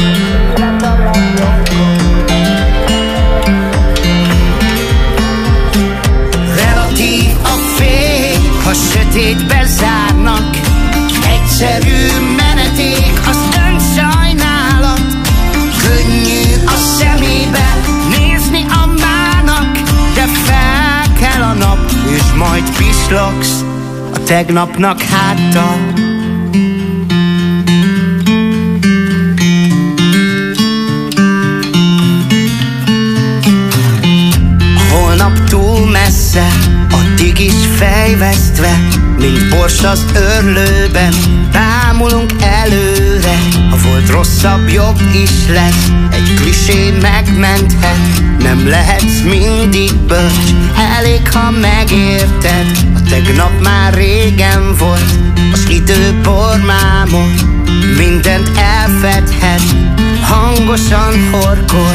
Ha sötétbe zárnak, egyszerű meneték az önsajnálat. Könnyű a szemébe nézni a mának, de fel kell a nap, és majd pislogsz a tegnapnak háttal. A holnap túl messze, addig is fejvesztve, mint bors az örlőben, bámulunk előre. Ha volt rosszabb, jobb is lesz, egy klisé megmenthet. Nem lehetsz mindig bölcs, elég ha megérted. A tegnap már régen volt, az idő pormámon mindent elfedhet, hangosan horkol.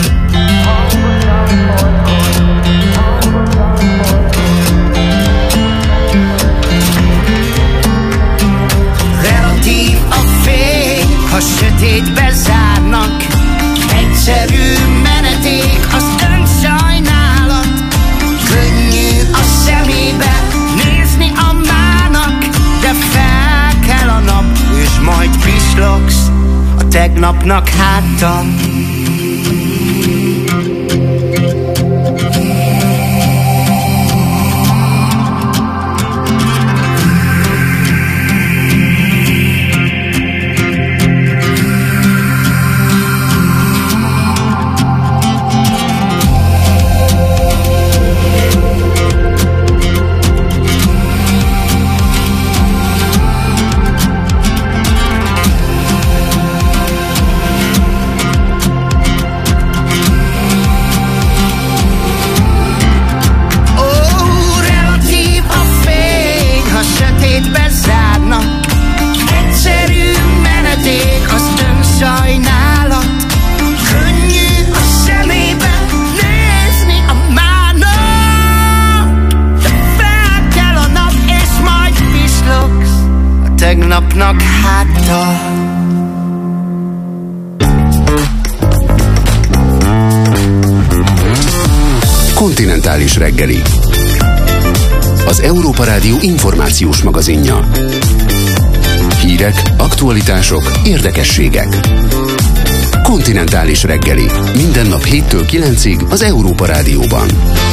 Ha sötétbe zárnak, egyszerű meneték az önsajnálat. Könnyű a szemébe nézni a mának, de fel kell a nap, és majd pislogsz a tegnapnak háttal. tegnapnak háttal. Kontinentális reggeli. Az Európa Rádió információs magazinja. Hírek, aktualitások, érdekességek. Kontinentális reggeli. Minden nap héttől kilencig az Európa Rádióban.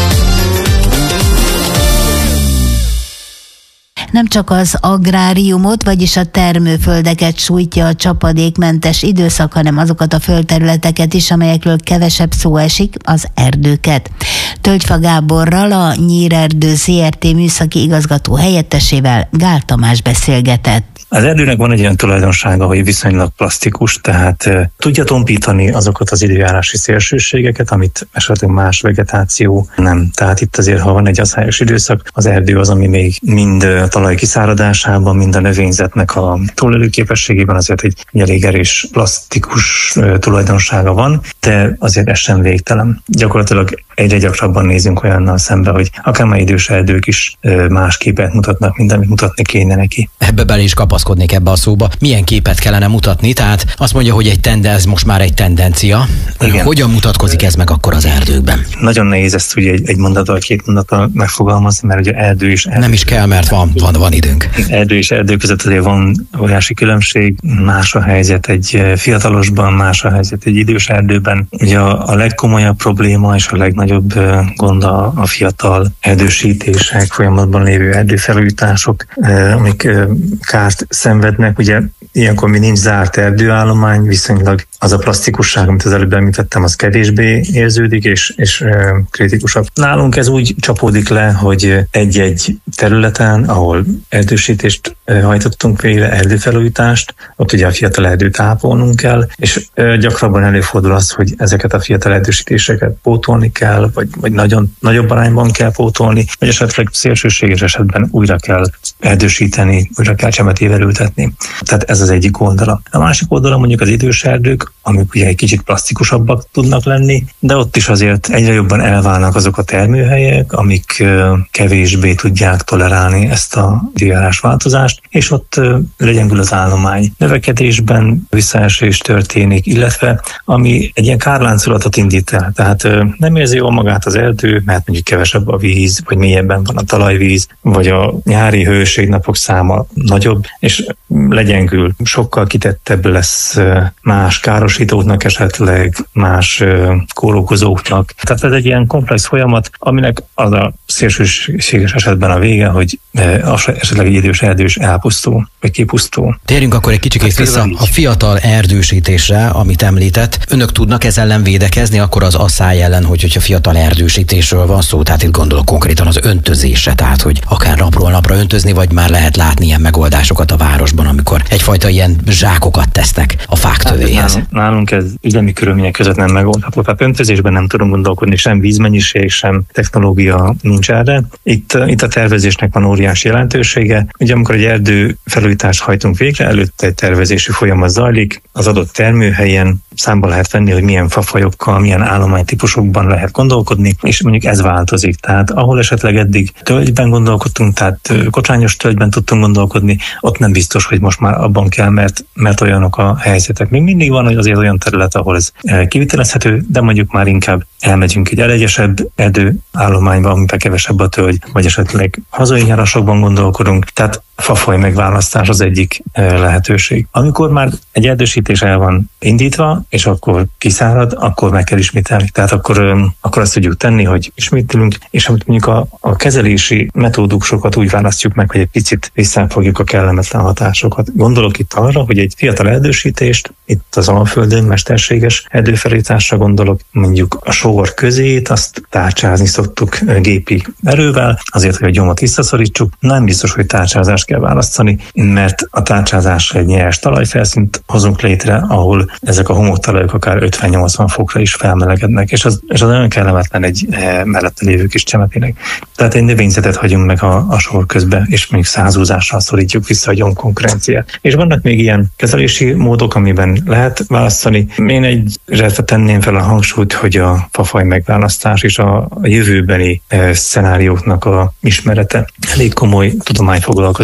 Nem csak az agráriumot, vagyis a termőföldeket sújtja a csapadékmentes időszak, hanem azokat a földterületeket is, amelyekről kevesebb szó esik, az erdőket. Tölgyfa Gáborral, a Nyírerdő zé er té műszaki igazgató helyettesével Gál Tamás beszélgetett. Az erdőnek van egy olyan tulajdonsága, hogy viszonylag plastikus, tehát e, tudja tompítani azokat az időjárási szélsőségeket, amit esetleg más vegetáció nem. Tehát itt azért, ha van egy aszályos időszak, az erdő az, ami még mind a talaj kiszáradásában, mind a növényzetnek a túlélő képességében azért egy, egy elég erős plastikus e, tulajdonsága van, de azért ez sem végtelen. Gyakorlatilag egyre gyakrabban nézünk olyannal szembe, hogy akár már idős erdők is e, más képet mutatnak, mint amit mutatni kéne neki. Ebbe bele is kapaszkodnék ebbe a szóba. Milyen képet kellene mutatni? Tehát azt mondja, hogy egy tende, ez most már egy tendencia. Igen. Hogyan mutatkozik ez meg akkor az erdőkben? Nagyon nehéz ezt ugye egy, egy mondattal, két mondattal megfogalmazni, mert ugye erdő is erdő. Nem is kell, mert van, van, van időnk. Erdő és erdő között azért van óriási különbség. Más a helyzet egy fiatalosban, más a helyzet egy idős erdőben. Ugye a, a legkomolyabb probléma és a legnagyobb gond a, a fiatal erdősítések, folyamatban lévő erdőfelújítások, amik kárt szenvednek. Ugye ilyenkor mi nincs zárt erdőállomány, viszonylag az a plastikusság, amit az előbb említettem, az kevésbé érződik, és, és e, kritikusabb. Nálunk ez úgy csapódik le, hogy egy-egy területen, ahol erdősítést e, hajtottunk végre, erdőfelújítást, ott ugye a fiatal erdőt ápolnunk kell, és e, gyakrabban előfordul az, hogy ezeket a fiatal erdősítéseket pótolni kell, vagy, vagy nagyon nagyobb arányban kell pótolni, vagy esetleg szélsőséges esetben újra kell erdősíteni, újra kell csemetével ültetni. Tehát ez az egyik oldala. A másik oldala mondjuk az idős erdők, amik ugye egy kicsit plastikusabbak tudnak lenni, de ott is azért egyre jobban elválnak azok a termőhelyek, amik kevésbé tudják tolerálni ezt a időjárás változást, és ott legyengül az állomány. Növekedésben visszaesés történik, illetve ami egy ilyen kárláncolatot indít el. Tehát nem érzi jól magát az erdő, mert mondjuk kevesebb a víz, vagy mélyebben van a talajvíz, vagy a nyári hőségnapok száma nagyobb, és legyengül. Sokkal kitettebb lesz más károsítóknak, esetleg más kórokozóknak. Tehát ez egy ilyen komplex folyamat, aminek az a szélsőséges esetben a vége, hogy esetleg egy idős erdős elpusztul, vagy kipusztul. Térjünk akkor egy kicsit vissza a fiatal erdősítésre, amit említett. Önök tudnak ezzel ellen védekezni, akkor az asszály ellen, hogy, hogyha fiatal erdősítésről van szó, tehát itt gondolok konkrétan az öntözésre, tehát hogy akár napról napra öntözni, vagy már lehet látni ilyen megoldásokat a városban, amikor egyfajta ilyen zsákokat tesznek a fák tövéhez. Hát, nálunk ez üzemi körülmények között nem megoldható. Tehát öntözésben nem tudunk gondolkodni, sem vízmennyiség, sem technológia nincs erre. Itt, itt a tervezésnek van óriási jelentősége. Ugye amikor egy erdő felújítást hajtunk végre, előtte egy tervezési folyamat zajlik, az adott termőhelyen számba lehet venni, hogy milyen fafajokkal, milyen állománytípusokban lehet gondolkodni, és mondjuk ez változik. Tehát ahol esetleg eddig tölgyben gondolkodtunk, tehát kocsányos tölgyben tudtunk gondolkodni, ott nem biztos, hogy most már abban kell, mert, mert olyanok a helyzetek. Még mindig van, hogy azért olyan terület, ahol ez kivitelezhető, de mondjuk már inkább elmegyünk egy elegyesebb erdőállományba, amiben kevesebb a tölgy, vagy esetleg hazai nyarasokban gondolkodunk. Tehát fafaj megválasztás az egyik lehetőség. Amikor már egy erdősítés el van indítva, és akkor kiszárad, akkor meg kell ismételni. Tehát akkor, akkor azt tudjuk tenni, hogy ismételünk, és amit mondjuk a, a kezelési metódusokat úgy választjuk meg, hogy egy picit visszafogjuk a kellemetlen hatásokat. Gondolok itt arra, hogy egy fiatal erdősítést, itt az Alföldön mesterséges erdőfelújításra gondolok, mondjuk a sor közét, azt tárcsázni szoktuk gépi erővel, azért, hogy a gyomot visszaszorítsuk. Nem biztos, hogy tárcsázást kell választani, mert a tárcsázásra egy nyers talajfelszínt hozunk létre, ahol ezek a homoktalajok akár ötven-nyolcvan fokra is felmelegednek, és az, és az olyan kellemetlen egy mellette lévő kis csemetének. Tehát egy növényzetet hagyunk meg a, a sor közben, és mondjuk százúzással szorítjuk vissza a gyomkonkurenciát. És vannak még ilyen kezelési módok, amiben lehet választani. Én egyre tenném fel a hangsúlyt, hogy a fafaj megválasztás és a, a jövőbeli e, szenárióknak a ismerete. Elég komoly tudomány foglalkozik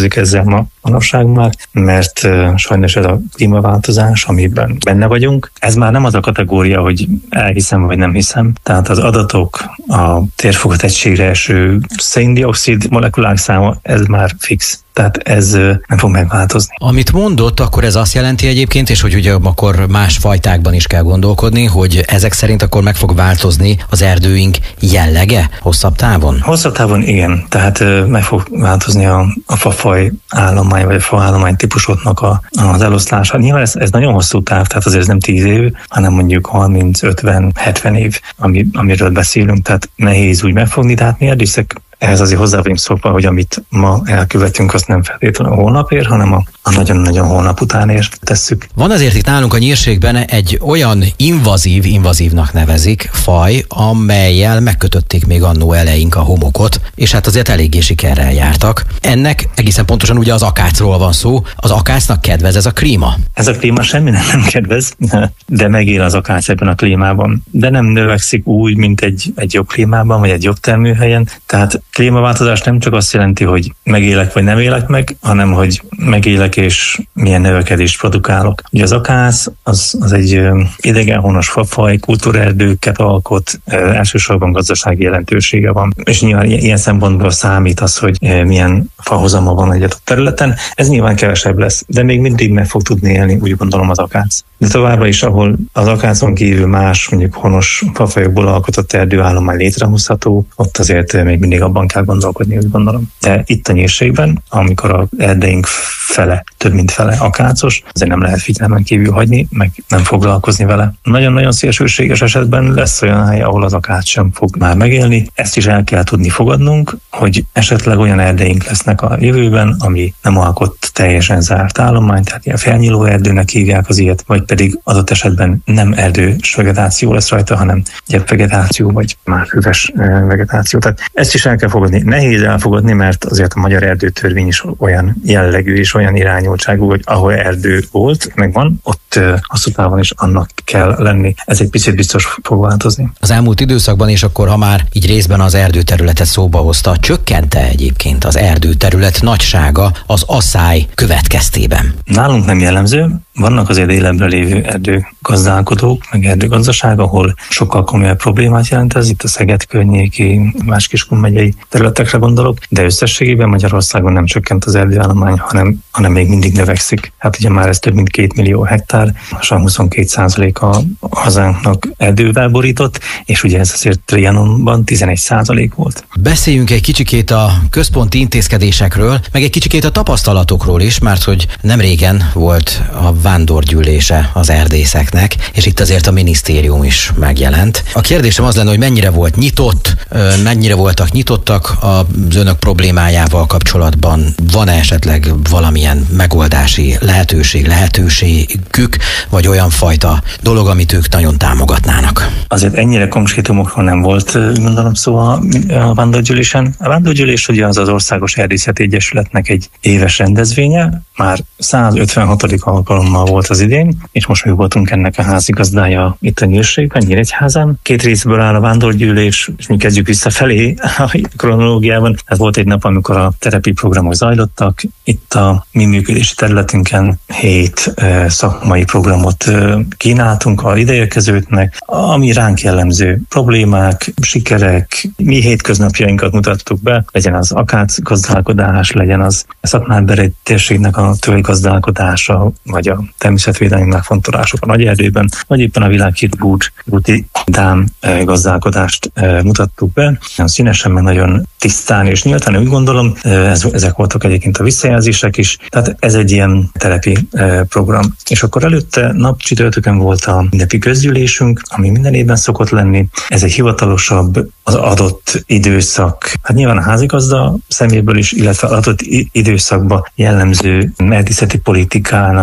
foglalkozik ezzel ma manapság már, mert uh, sajnos ez a klímaváltozás, amiben benne vagyunk, ez már nem az a kategória, hogy elhiszem vagy nem hiszem. Tehát az adatok, a térfogat egységre eső széndioxid molekulák száma, ez már fix. Tehát ez nem fog megváltozni. Amit mondott, akkor ez azt jelenti egyébként, és hogy ugye akkor más fajtákban is kell gondolkodni, hogy ezek szerint akkor meg fog változni az erdőink jellege hosszabb távon? Hosszabb távon igen. Tehát meg fog változni a, a fafaj állomány, vagy a fa állomány típusoknak a, az eloszlása. Nyilván ez, ez nagyon hosszú táv, tehát azért ez nem tíz év, hanem mondjuk harminc, ötven, hetven év, ami, amiről beszélünk, tehát nehéz úgy megfogni, tehát mi erdészek ehhez azért hozzá vagyunk szokva, hogy amit ma elkövetünk, azt nem feltétlenül a holnapért, hanem a, a nagyon-nagyon holnap utánért tesszük. Van azért itt nálunk a Nyírségben egy olyan invazív, invazívnak nevezik faj, amellyel megkötötték még annó eleink a homokot, és hát azért eléggé sikerrel jártak. Ennek egészen pontosan ugye az akácról van szó. Az akácnak kedvez ez a klíma? Ez a klíma semmi nem kedvez, de megél az akác ebben a klímában. De nem növekszik úgy, mint egy, egy jobb klímában, vagy egy jobb termőhelyen. Tehát klímaváltozás nem csak azt jelenti, hogy megélek vagy nem élek meg, hanem hogy megélek és milyen növekedést produkálok. Ugye az akác az, az egy idegenhonos fafaj, kultúraerdőket alkot, elsősorban gazdasági jelentősége van. És nyilván ilyen szempontból számít az, hogy milyen fahozama van egy adott területen. Ez nyilván kevesebb lesz, de még mindig meg fog tudni élni, úgy gondolom, az akác. De továbbra is, ahol az akácon kívül más, mondjuk honos fafajokból alkotott erdőállomány létrehozható, ott azért még mindig abban kell gondolkodni, úgy gondolom. De itt a Nyírségben, amikor az erdeink fele, több mint fele akácos, azért nem lehet figyelmen kívül hagyni, meg nem foglalkozni vele. Nagyon-nagyon szélsőséges esetben lesz olyan hely, ahol az akác sem fog már megélni. Ezt is el kell tudni fogadnunk, hogy esetleg olyan erdeink lesznek a jövőben, ami nem alkot teljesen zárt állomány, tehát ilyen felnyíló erdőnek hívják az ilyet, vagy pedig adott esetben nem erdős vegetáció lesz rajta, hanem vegetáció, vagy más üves vegetáció. Tehát ezt is el kell fogadni. Nehéz elfogadni, mert azért a magyar erdőtörvény is olyan jellegű és olyan irányultságú, hogy ahol erdő volt, megvan, ott hosszú távon is annak kell lenni. Ez egy picit biztos fog változni. Az elmúlt időszakban, és akkor ha már így részben az erdőterületet szóba hozta, csökkente egyébként az erdőterület nagysága az asszály következtében? Nálunk nem jellemző. Vannak azért életben lévő erdőgazdálkodók, meg erdőgazdaság, ahol sokkal komolyabb problémát jelent ez, itt a Szeged környéki, más Kiskun megyei területekre gondolok, de összességében Magyarországon nem csökkent az erdőállomány, hanem, hanem még mindig növekszik. Hát ugye már ez több mint két millió hektár, és a huszonkét százalék a hazánknak erdővel borított, és ugye ez azért Trianonban tizenegy százalék volt. Beszéljünk egy kicsikét a központi intézkedésekről, meg egy kicsikét a tapasztalatokról is, mert hogy nem régen volt a vándorgyűlése az erdészeknek, és itt azért a minisztérium is megjelent. A kérdésem az lenne, hogy mennyire volt nyitott, mennyire voltak nyitottak az önök problémájával kapcsolatban, van-e esetleg valamilyen megoldási lehetőség, lehetőségük, vagy olyan fajta dolog, amit ők nagyon támogatnának? Azért ennyire konkrétumokról nem volt, gondolom, szó a, a vándorgyűlésen. A vándorgyűlés ugye az az Országos Erdészeti Egyesületnek egy éves rendezvénye, már százötvenhatodik alkalommal volt az idén, és most mi voltunk ennek a házigazdája itt a Nyírségben, Nyíregyházán. Két részből áll a vándorgyűlés, és mi kezdjük visszafelé a kronológiában. Ez volt egy nap, amikor a terepi programok zajlottak. Itt a mi működési területünkön hét e, szakmai programot e, kínáltunk a ideérkezőknek, ami ránk jellemző problémák, sikerek, mi hétköznapjainkat mutattuk be, legyen az akác gazdálkodás, legyen az a Szatmár-Bereg térségnek a tölgygazdálkodása, vagy a természetvédelmi megfontolások a nagy erdőben, vagy éppen a világhírű úti dám gazdálkodást mutattuk be. Nagyon színesen, meg nagyon tisztán és nyíltan, úgy gondolom, ez, ezek voltak egyébként a visszajelzések is, tehát ez egy ilyen telepi program. És akkor előtte nap csütörtökön volt a ünnepi közgyűlésünk, ami minden évben szokott lenni. Ez egy hivatalosabb, az adott időszak, hát nyilván a házigazda szeméből is, illetve adott időszakban jellemző erdészeti politikának a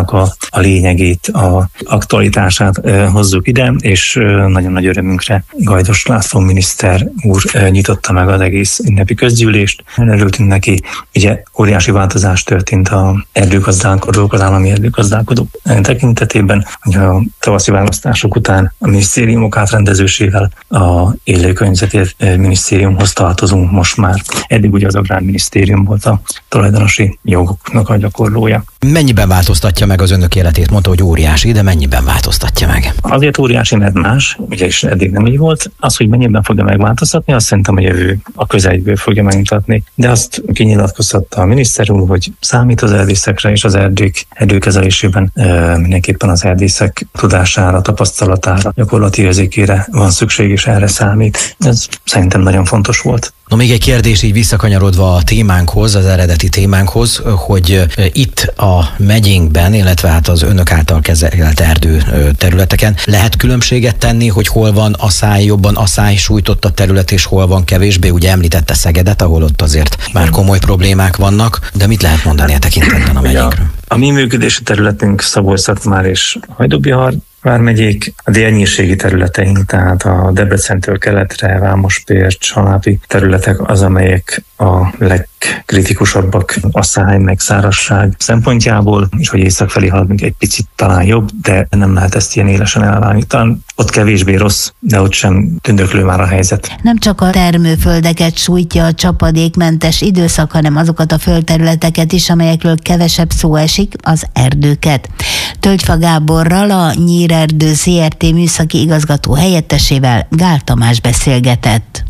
a lényegét, a aktualitását hozzuk ide, és nagyon nagy örömünkre Gajdos László miniszter úr nyitotta meg az egész ünnepi közgyűlést. Örültünk neki, ugye óriási változás történt a erdőgazdálkodók, az állami erdőgazdálkodók tekintetében, hogy a tavaszi választások után a minisztériumok átrendezésével a élőkörnyezeti minisztériumhoz tartozunk most már. Eddig ugye az Agrárminisztérium volt a tulajdonosi jogoknak a gyakorlója. Mennyiben változtatja meg az önök életét? Mondta, hogy óriási, de mennyiben változtatja meg? Azért óriási, mert más, ugye is eddig nem így volt. Az, hogy mennyiben fogja megváltoztatni, azt szerintem a jövő, a közeljövő fogja megmutatni. De azt kinyilatkoztatta a miniszter úr, hogy számít az erdészekre és az erdők erdőkezelésében e, mindenképpen az erdészek tudására, tapasztalatára, gyakorlati érzékére van szükség, és erre számít. Ez szerintem nagyon fontos volt. No, még egy kérdés így visszakanyarodva a témánkhoz, az eredeti témánkhoz, hogy itt a megyénkben, illetve hát az önök által kezelt erdő területeken lehet különbséget tenni, hogy hol van asszály, jobban asszály sújtottabb terület, és hol van kevésbé? Ugye említette Szegedet, ahol ott azért már komoly problémák vannak, de mit lehet mondani a tekintetben a megyénkről? A mi működési területünk Szabolcs-Szatmár és Hajdú-Bihar vármegyék, a délnyírségi területeink, tehát a Debrecentől keletre, Vámospér, Csalápi területek az, amelyek a legkritikusabbak asszály, meg szárazság szempontjából, és hogy észak felé haladunk egy picit talán jobb, de nem lehet ezt ilyen élesen elválni. Talán ott kevésbé rossz, de ott sem tündöklő már a helyzet. Nem csak a termőföldeket sújtja a csapadékmentes időszak, hanem azokat a földterületeket is, amelyekről kevesebb szó esik, az erdőket. Tölgyfa Gáborral, a Nyírerdő zé er té műszaki igazgató helyettesével Gál Tamás beszélgetett.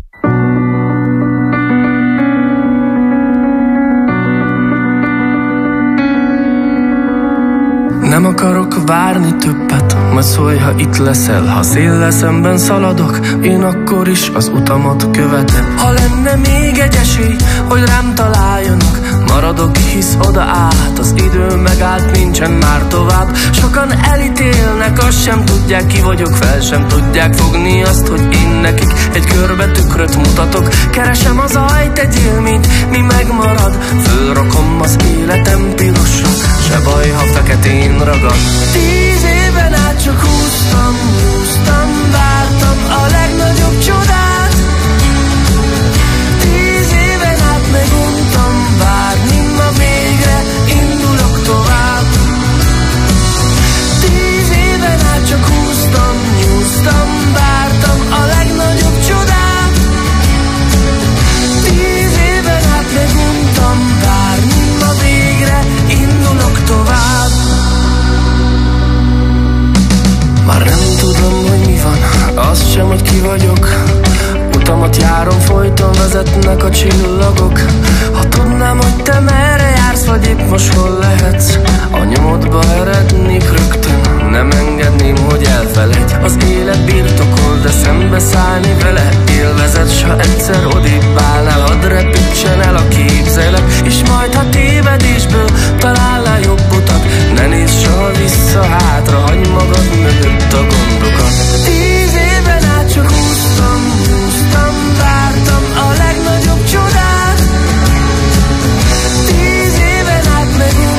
Nem akarok várni többet, majd szólj, ha itt leszel. Ha széllel szemben szaladok, én akkor is az utamat követem. Ha lenne még egy esély, hogy rám találjanak, maradok, hisz oda át, az idő megállt, nincsen már tovább. Sokan elítélnek, azt sem tudják, ki vagyok, fel sem tudják fogni azt, hogy én nekik egy körbe tükröt mutatok. Keresem az ajt, egy élményt, mi megmarad, fölrakom az életem pirosra, se baj, ha feketén ragad. Tíz éven át csak húztam, húztam, vártam a legnagyobb csodát. Tíz éven át meguntam várni, ma végre indulok tovább. Tíz éven át csak húztam, húztam, vártam a legnagyobb csodát. Tíz éven át meguntam várni, ma végre indulok tovább. Már nem tudom, hogy mi van, azt sem, hogy ki vagyok. Utamat járom, folyton vezetnek a csillagok. Ha tudnám, hogy te merre jársz, vagy épp most hol lehetsz, a nyomodba erednék rögtön, nem engedném, hogy elfelejt. Az élet birtokol, de szembeszállni vele élvezet. S ha egyszer odébb állnál, hadd repítsen el a képzelet, és majd ha tévedésből találnál jobb utat, ne nézz soha vissza hátra, hagyd magad mögött a gondokat. Tíz éven át csak húztam, húztam, vártam a legnagyobb csodát. Tíz éven át megint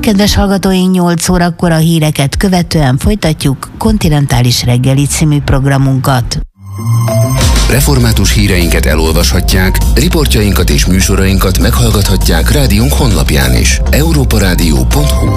Kedves hallgatóink, nyolc órakor a híreket követően folytatjuk Kontinentális reggeli című programunkat. Református híreinket elolvashatják, riportjainkat és műsorainkat meghallgathatják rádiónk honlapján is. európarádió pont hu.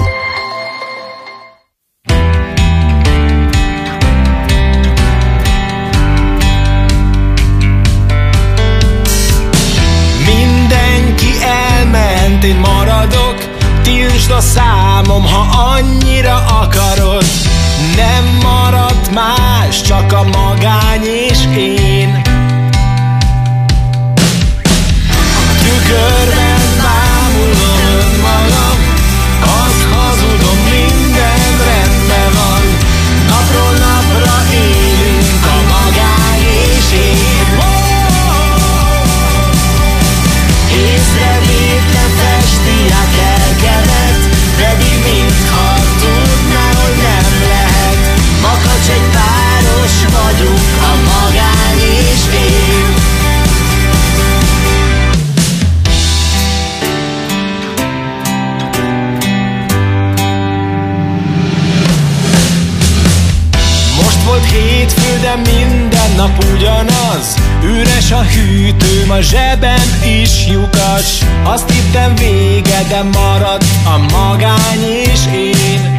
Mindenki elment, én maradok. Tiltsd a számom, ha annyira akarod. Nem maradt más, csak a magány és én. A tükörben bámulom önmagam, azt hazudom, minden rendben van. Napról napra élünk, a magány és én. Észrevétlen festi a kelkemet, pedig mintha tudná, hogy nem lehet. Makacs egy páros vagyunk, a magány és én. Most volt hétfő, de minden nap ugyanaz. Üres a hűtőm, a zsebem is lyukas. Azt hittem vége, de maradt a magány és én.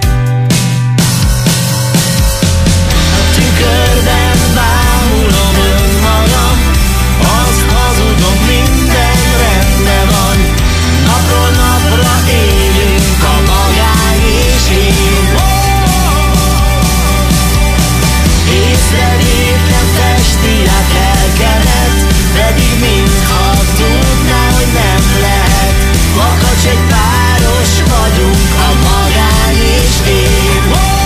A tükörben bámulom önmagam, azt hazudom, minden rendben van. Napról napra élünk, a magány és én. Észrevétlen festi a kelkemet, pedig mintha tudná, hogy nem lehet. Makacs egy páros vagyunk, a magány és én.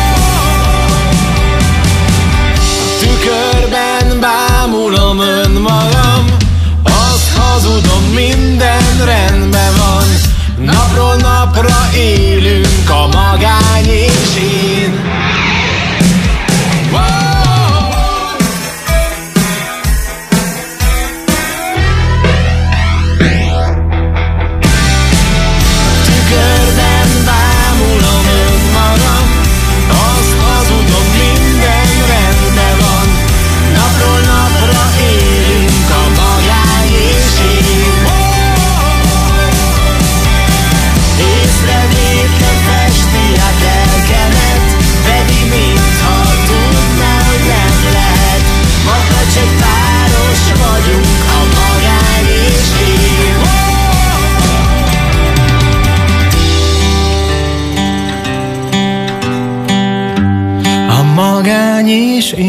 A tükörben bámulom önmagam, azt hazudom, minden rendben van. Napról napra élünk, a magány és én. Magány és én.